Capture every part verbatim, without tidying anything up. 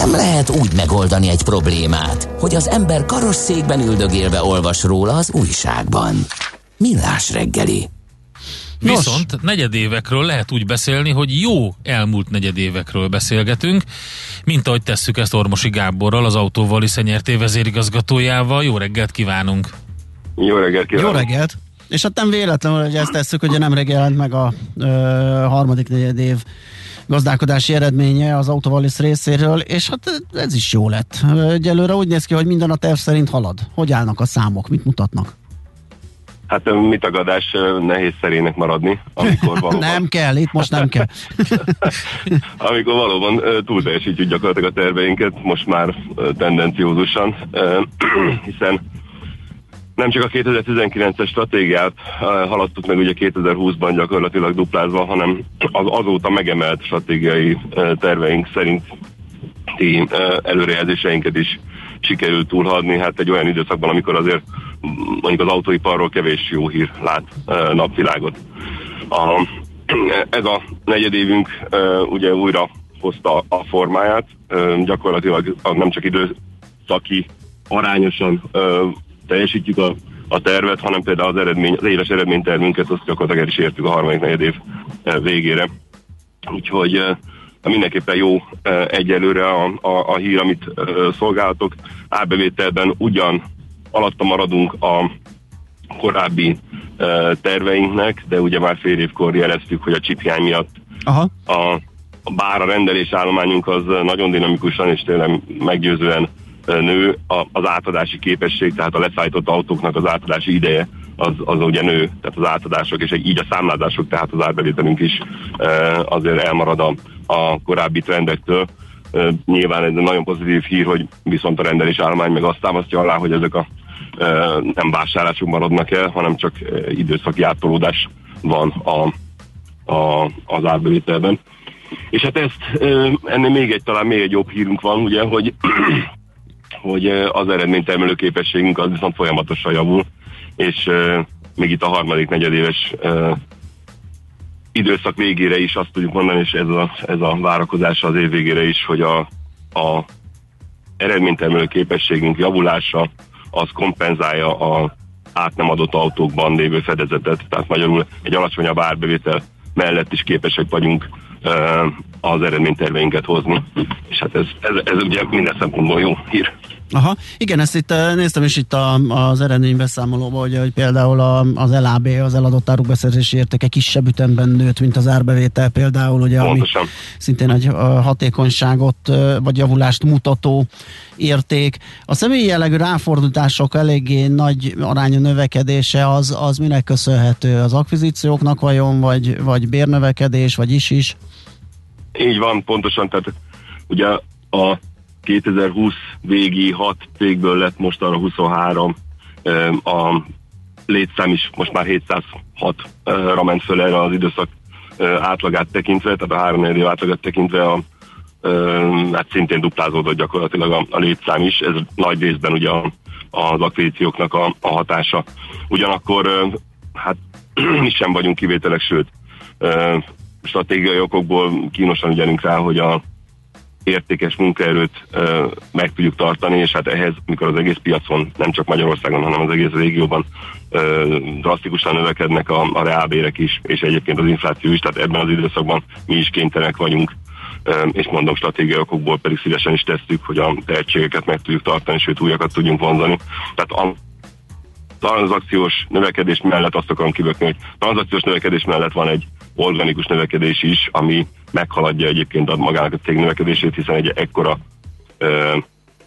Nem lehet úgy megoldani egy problémát, hogy az ember karosszékben üldögélve olvas róla az újságban. Millás reggeli. Nos. Viszont negyedévekről lehet úgy beszélni, hogy jó elmúlt negyedévekről beszélgetünk, mint ahogy tesszük ezt Ormosi Gáborral, az Autóval Szenyerté vezérigazgatójával. Jó reggelt kívánunk! Jó reggelt kívánunk! Jó reggelt! És hát nem véletlenül, hogy ezt tesszük, hogy nemrég jelent meg a ö, harmadik negyedév gazdálkodási eredménye az Autovalis részéről, és hát ez is jó lett. Egyelőre úgy néz ki, hogy minden a terv szerint halad. Hogy állnak a számok? Mit mutatnak? Hát mi tagadás, nehéz szerének maradni, amikor valóban... nem kell, itt most nem kell. amikor valóban túl teljesítjük gyakorlatilag a terveinket, most már tendenciózusan, hiszen nem csak a kétezer-tizenkilences stratégiát haladtuk meg ugye kétezer-húszban gyakorlatilag duplázva, hanem az azóta megemelt stratégiai terveink szerinti előrejelzéseinket is sikerült túlhaladni, hát egy olyan időszakban, amikor azért mondjuk az autóiparról kevés jó hír lát napvilágot. A, ez a negyedévünk ugye újra hozta a formáját, gyakorlatilag nem csak időszaki arányosan teljesítjük a, a tervet, hanem például az eredmény, az éves eredménytervünket, azt gyakorlatilag el is értük a harmadik negyedév végére. Úgyhogy mindenképpen jó egyelőre a, a, a hír, amit szolgáltok. Árbevételben ugyan alatta maradunk a korábbi terveinknek, de ugye már fél évkor jeleztük, hogy a csiphiány miatt Aha. A, bár a rendelésállományunk az nagyon dinamikusan és tényleg meggyőzően nő, az átadási képesség, tehát a leszállított autóknak az átadási ideje az, az ugye nő, tehát az átadások és így a számlázások, tehát az árbevételünk is azért elmarad a, a korábbi trendektől. Nyilván ez egy nagyon pozitív hír, hogy viszont a rendelés állomány meg azt támasztja alá, hogy ezek a nem vásárlások maradnak el, hanem csak időszaki áttolódás van a, a, az árbevételben. És hát ezt, ennél még egy, talán még egy jobb hírünk van, ugye, hogy hogy az eredménytermelő képességünk az viszont folyamatosan javul, és uh, még itt a harmadik negyedéves uh, időszak végére is azt tudjuk mondani, és ez a, ez a várakozása az év végére is, hogy a, a eredménytermelő képességünk javulása az kompenzálja a át nem adott autókban lévő fedezetet, tehát magyarul egy alacsonyabb árbevétel mellett is képesek vagyunk uh, az eredményterveinket hozni, és hát ez, ez, ez ugye minden szempontból jó hír. Aha, igen, ezt itt néztem is itt a, az eredménybeszámolóban, hogy, hogy például a, az el á bé, az eladott áruk beszerzési értéke kisebb ütemben nőtt, mint az árbevétel például, ugye, ami szintén egy hatékonyságot vagy javulást mutató érték. A személyi jellegű ráfordítások eléggé nagy arányú növekedése az, az minek köszönhető? Az akvizícióknak vajon, vagy, vagy bérnövekedés, vagy is is? Így van, pontosan, tehát ugye a kétezer-húsz végi hat cégből lett most arra huszonhárom, a létszám is most már hétszázhatra ment föl erre az időszak átlagát tekintve, tehát a három negyedév átlagát tekintve a, hát szintén duplázódott gyakorlatilag a, a létszám is, ez nagy részben ugye a, az akvizícióknak a, a hatása. Ugyanakkor hát mi sem vagyunk kivételek, sőt stratégiai okokból kínosan ügyelünk rá, hogy a értékes munkaerőt uh, meg tudjuk tartani, és hát ehhez, mikor az egész piacon, nem csak Magyarországon, hanem az egész régióban uh, drasztikusan növekednek a, a reálbérek is, és egyébként az infláció is, tehát ebben az időszakban mi is kénytelenek vagyunk, uh, és mondom, stratégiai okokból pedig szívesen is tesszük, hogy a tehetségeket meg tudjuk tartani, sőt újakat tudjunk vonzani. Tehát a tranzakciós növekedés mellett azt akarom kibökni, hogy tranzakciós növekedés mellett van egy organikus növekedés is, ami meghaladja egyébként a magának a cég növekedését, hiszen egy ekkora ö,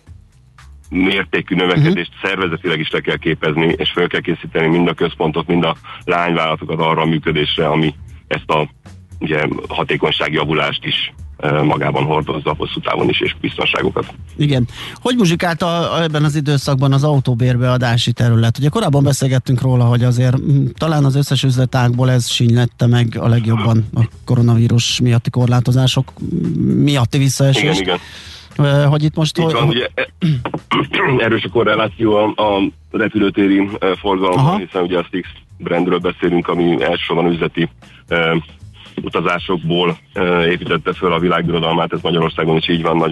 mértékű növekedést uh-huh. szervezetileg is le kell képezni, és fel kell készíteni mind a központot, mind a lányvállalatokat arra a működésre, ami ezt a ugye, hatékonyságjavulást is magában hordozza hosszú távon is, és biztonságokat. Igen. Hogy muzsikált a, ebben az időszakban az autóbérbeadási terület? Ugye korábban beszélgettünk róla, hogy azért talán az összes üzletágból ez sínylette meg a legjobban a koronavírus miatti korlátozások miatti visszaesést. Igen, igen. Hogy itt most... Hogy, van, ugye, erős a korreláció a, a repülőtéri forgalomban, hiszen ugye a Stix brandről beszélünk, ami elsősorban üzleti utazásokból uh, építette föl a világbirodalmát, ez Magyarországon is így van, nagyon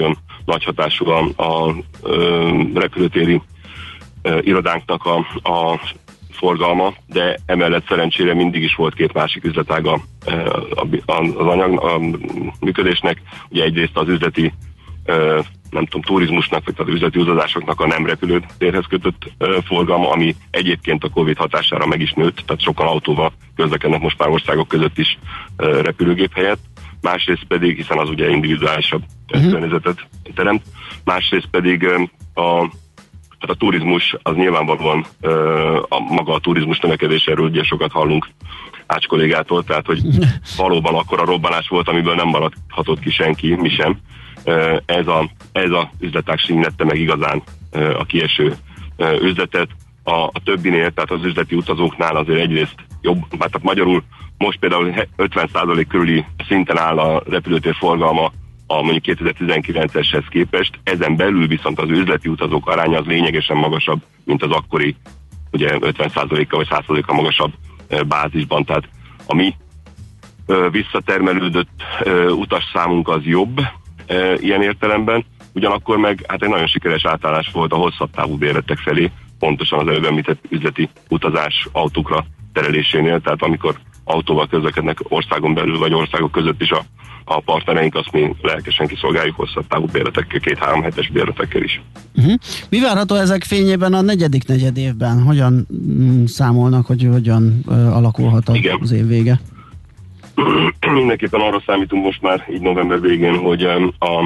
nagy hatású a, a, a repülőtéri a, irodánknak a, a forgalma, de emellett szerencsére mindig is volt két másik üzletága az anyag, a működésnek. Ugye egyrészt az üzleti, nem tudom, turizmusnak, vagy az üzleti utazásoknak a nem repülőtérhez kötött forgalma, ami egyébként a Covid hatására meg is nőtt, tehát sokan autóval közlekednek most már országok között is repülőgép helyett. Másrészt pedig, hiszen az ugye individuálisabb uh-huh. környezetet teremt, másrészt pedig a Tehát a turizmus az nyilvánvalóan a maga a turizmus növekedéséről ugye sokat hallunk Ács kollégától, tehát hogy valóban akkora robbanás volt, amiből nem maradhatott ki senki, mi sem. Ez a, ez a üzletág sínlette meg igazán a kieső üzletet. A, a többinél, tehát az üzleti utazóknál azért egyrészt jobb, tehát magyarul most például ötven százalék körüli szinten áll a repülőtér forgalma a mondjuk kétezer-tizenkilenceshez képest, ezen belül viszont az üzleti utazók aránya az lényegesen magasabb, mint az akkori, ugye ötven százalékkal vagy száz százalékkal magasabb bázisban, tehát a mi visszatermelődött utasszámunk az jobb ilyen értelemben, ugyanakkor meg hát egy nagyon sikeres átállás volt a hosszabb távú bérletek felé, pontosan az előbb említett üzleti utazás autókra terelésénél, tehát amikor autóval közlekednek országon belül, vagy országok között is a, a partnereink, azt mi lelkesen kiszolgáljuk hosszabb távú bérletekkel, két-három hetes bérletekkel is. Uh-huh. Mi várható ezek fényében a negyedik negyed évben? Hogyan mm, számolnak, hogy hogyan uh, alakulhat az, az év vége? Mindenképpen arra számítunk most már így november végén, hogy um, a,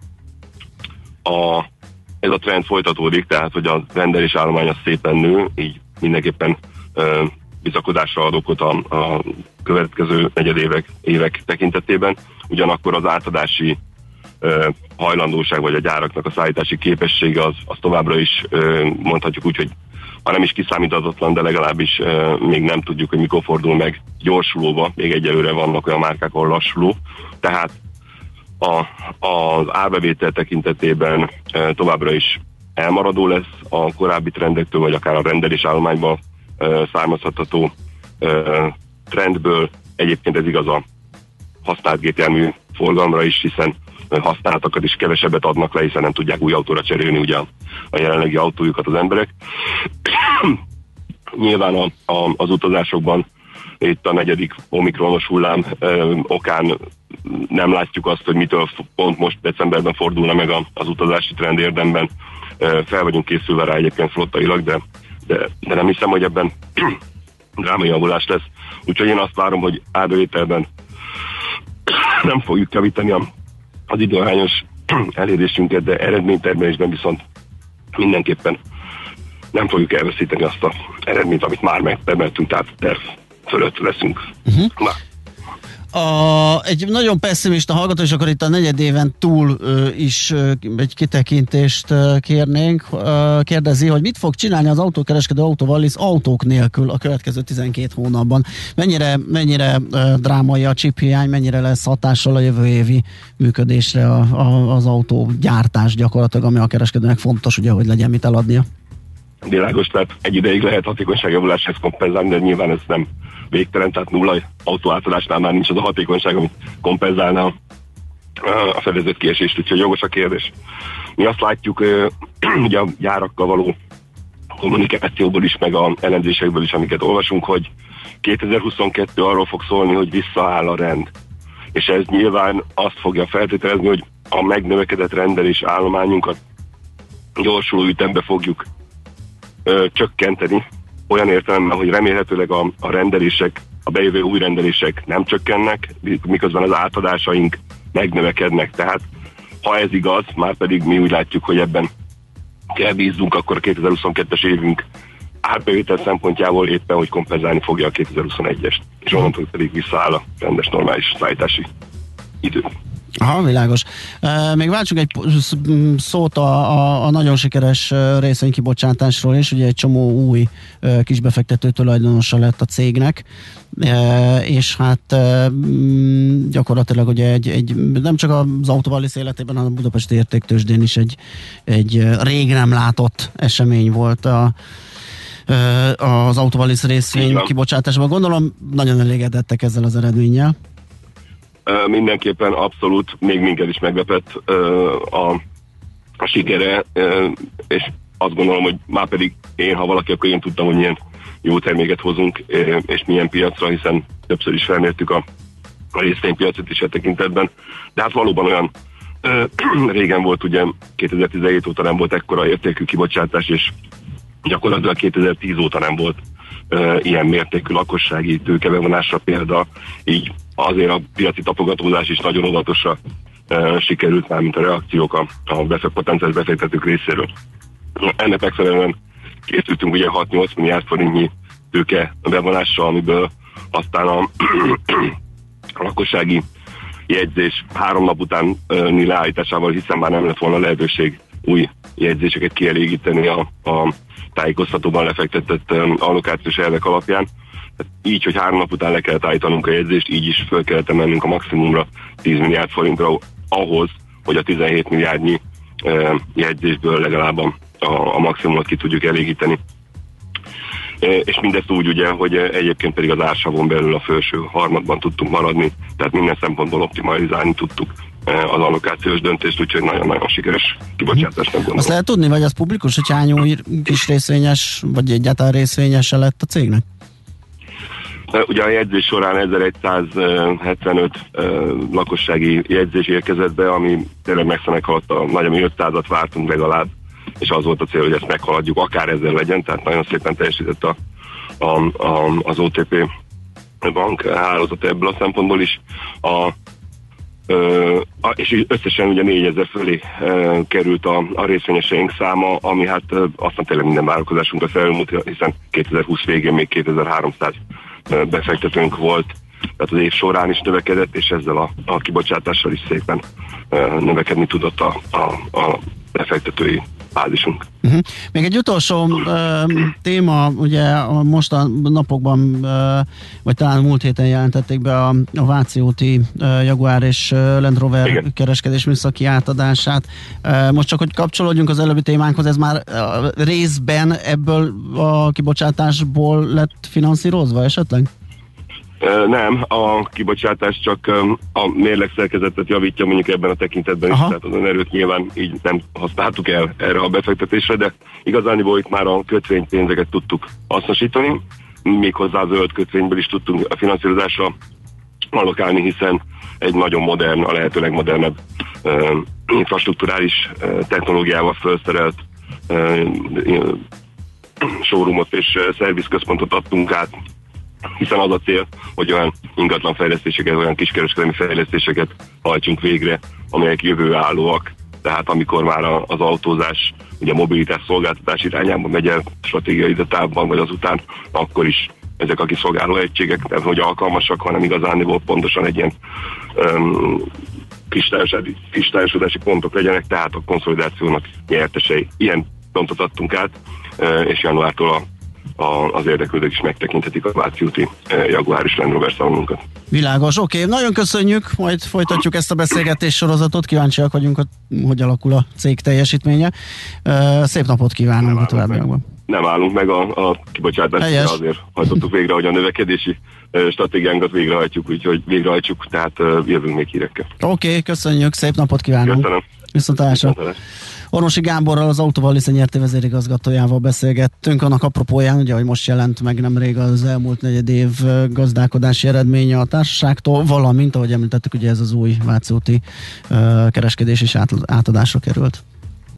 a, ez a trend folytatódik, tehát hogy a rendelés állomány az szépen nő, így mindenképpen uh, bizakodásra ad okot a, a következő negyedévek évek tekintetében. Ugyanakkor az átadási ö, hajlandóság, vagy a gyáraknak a szállítási képessége az, az továbbra is ö, mondhatjuk úgy, hogy ha nem is kiszámíthatatlan, de legalábbis ö, még nem tudjuk, hogy mikor fordul meg gyorsulóba. Még egyelőre vannak olyan márkák, ahol lassuló. Tehát a, az árbevétel tekintetében ö, továbbra is elmaradó lesz a korábbi trendektől, vagy akár a rendelés állományban származható trendből. Egyébként ez igaz a használt gépjármű forgalomra is, hiszen használtakat is kevesebbet adnak le, hiszen nem tudják új autóra cserélni ugye a jelenlegi autójukat az emberek. Nyilván a, a, az utazásokban itt a negyedik omikronos hullám ö, okán nem látjuk azt, hogy mitől pont most decemberben fordulna meg a, az utazási trend érdemben. Ö, fel vagyunk készülve rá egyébként flottailag, de De, de nem hiszem, hogy ebben drámai javulás lesz. Úgyhogy én azt várom, hogy árbevételben nem fogjuk javítani a, az időhányos elérésünket, de eredménytermelésben viszont mindenképpen nem fogjuk elveszíteni azt az eredményt, amit már megtermeltünk, tehát terv fölött leszünk. Uh-huh. Na. A, egy nagyon pessimista hallgató, és akkor itt a negyed éven túl ö, is ö, egy kitekintést ö, kérnénk. Ö, kérdezi, hogy mit fog csinálni az autókereskedő Autovallis autók nélkül a következő tizenkét hónapban. Mennyire, mennyire ö, drámai a chiphiány, mennyire lesz hatással a jövő évi működésre a, a, az autógyártás gyakorlatilag, ami a kereskedőnek fontos, ugye, hogy legyen mit eladnia. Világos, tehát egy ideig lehet hatékonyságjavuláshoz kompenzálni, de nyilván ez nem végtelen, tehát nulla autóátadásnál már nincs az a hatékonyság, amit kompenzálna a fedezett kiesést, úgyhogy jogos a kérdés. Mi azt látjuk, ugye a gyárakkal való kommunikációból is, meg a elemzésekből is, amiket olvasunk, hogy kétezer-huszonkettő arról fog szólni, hogy visszaáll a rend. És ez nyilván azt fogja feltételezni, hogy a megnövekedett rendelés állományunkat gyorsuló ütembe fogjuk ö, csökkenteni, olyan értelemben, hogy remélhetőleg a, a rendelések, a bejövő új rendelések nem csökkennek, miközben az átadásaink megnövekednek. Tehát ha ez igaz, már pedig mi úgy látjuk, hogy ebben kell bízzunk, akkor a kétezer-huszonkettes évünk árbevétel szempontjából éppen, hogy kompenzálni fogja a kétezer-huszonegyest. És onnantól pedig visszaáll a rendes, normális szállítási idő. Aha, világos. Uh, még váltsunk egy szót a, a, a nagyon sikeres részvénykibocsátásról is. Ugye egy csomó új uh, kisbefektető tulajdonosa lett a cégnek, uh, és hát uh, gyakorlatilag ugye egy, egy, nem csak az Autovallis életében, hanem a budapesti értéktőzsdén is egy, egy rég nem látott esemény volt a az Autovallis részvény kibocsátásban. Gondolom, nagyon elégedettek ezzel az eredménnyel. Uh, mindenképpen abszolút, még minket is meglepett uh, a a sikere, és azt gondolom, hogy már pedig én, ha valaki, akkor én tudtam, hogy milyen jó terméket hozunk, és milyen piacra, hiszen többször is felmértük a, a részvénypiacot is e tekintetben. De hát valóban olyan ö, régen volt, ugye kétezer-tizenhét óta nem volt ekkora értékű kibocsátás, és gyakorlatilag kétezer-tíz óta nem volt ö, ilyen mértékű lakossági tőkebevonásra példa, így azért a piaci tapogatózás is nagyon óvatosra ö, sikerült már, mint a reakciók a, a befek, potenciális befektetők részéről. Ennek megfelelően készültünk ugye hat-nyolc milliárd forintnyi tőke bevonásra, amiből aztán a, a lakossági jegyzés három nap utáni leállításával, hiszen már nem lett volna lehetőség új jegyzéseket kielégíteni a, a tájékoztatóban lefektetett allokációs elvek alapján. Tehát így, hogy három nap után le kellett állítanunk a jegyzést, így is föl kellett emennünk a maximumra tíz milliárd forintra ahhoz, hogy a tizenhét milliárdnyi e, jegyzésből legalább a, a maximumot ki tudjuk elégíteni. E, és mindezt úgy ugye, hogy egyébként pedig az ársavon belül a felső harmadban tudtunk maradni, tehát minden szempontból optimalizálni tudtuk az allokációs döntést, úgyhogy nagyon-nagyon sikeres kibocsátásnak gondolom. Azt lehet tudni, vagy az publikus, hogy hány új kis részvényes, vagy egyáltalán részvényese lett a cégnek? Ugye a jegyzés során ezeregyszázhetvenöt lakossági jegyzés érkezett be, ami tényleg messze meghaladta, nagyjából ötszázat vártunk legalább, és az volt a cél, hogy ezt meghaladjuk, akár ezzel legyen, tehát nagyon szépen teljesített a, a, a, az o té pé bank hálózat ebből a szempontból is. A Ö, és összesen ugye négyezer fölé ö, került a, a részvényeseink száma, ami hát ö, aztán tényleg minden várakozásunkra felülmúlt, hiszen kétezer-húsz végén még kétezer-háromszáz ö, befektetőnk volt, tehát az év során is növekedett, és ezzel a, a kibocsátással is szépen ö, növekedni tudott a, a, a befektetői bázisunk. Uh-huh. Még egy utolsó uh, téma, ugye most a napokban, uh, vagy talán múlt héten jelentették be a, a Váci úti uh, Jaguar és uh, Land Rover Igen. kereskedés műszaki átadását. Uh, most csak, hogy kapcsolódjunk az előbbi témánkhoz, ez már uh, részben ebből a kibocsátásból lett finanszírozva esetleg? Nem, a kibocsátás csak a mérlegszerkezetet javítja mondjuk ebben a tekintetben is, Aha. tehát az önerőt nyilván így nem használtuk el erre a befektetésre, de igazániból itt már a kötvénypénzeket tudtuk hasznosítani, méghozzá a zöld kötvényből is tudtunk a finanszírozásra allokálni, hiszen egy nagyon modern, a lehető legmodernebb uh, infrastrukturális uh, technológiával felszerelt uh, showroomot és uh, szervizközpontot adtunk át, hiszen az a cél, hogy olyan ingatlan fejlesztéseket, olyan kiskereskedelmi fejlesztéseket hajtsunk végre, amelyek jövőállóak, tehát amikor már az autózás, ugye a mobilitás szolgáltatás irányában megy el stratégiai távban, vagy azután, akkor is ezek a kiszolgáló egységek nem hogy alkalmasak, hanem igazán pontosan egy ilyen um, kristályosodási pontok legyenek, tehát a konszolidációnak nyertesei. Ilyen pontot adtunk át, és januártól a A, az érdeklődők is megtekinthetik a Váci úti Jaguar és Land Rover szalonunkat. Világos, oké, okay. Nagyon köszönjük, majd folytatjuk ezt a beszélgetés sorozatot, kíváncsiak vagyunk, hogy alakul a cég teljesítménye. Szép napot kívánunk a továbbiakban. Nem állunk meg a, a kibocsátásra, azért hajtottuk végre, hogy a növekedési stratégiánkat végrehajtjuk, úgyhogy végrehajtjuk, tehát jövünk még hírekkel. Oké, okay, köszönjük, szép napot kívánunk. Köszönöm. Viszontlátásra. Ormosi Gáborral, az Autóval nyerté vezérigazgatójával beszélgettünk, annak apropóján, ugye, hogy most jelent meg nemrég az elmúlt negyed év gazdálkodási eredménye a társaságtól, valamint, ahogy említettük, ugye ez az új Váci úti uh, kereskedés is át, átadásra került.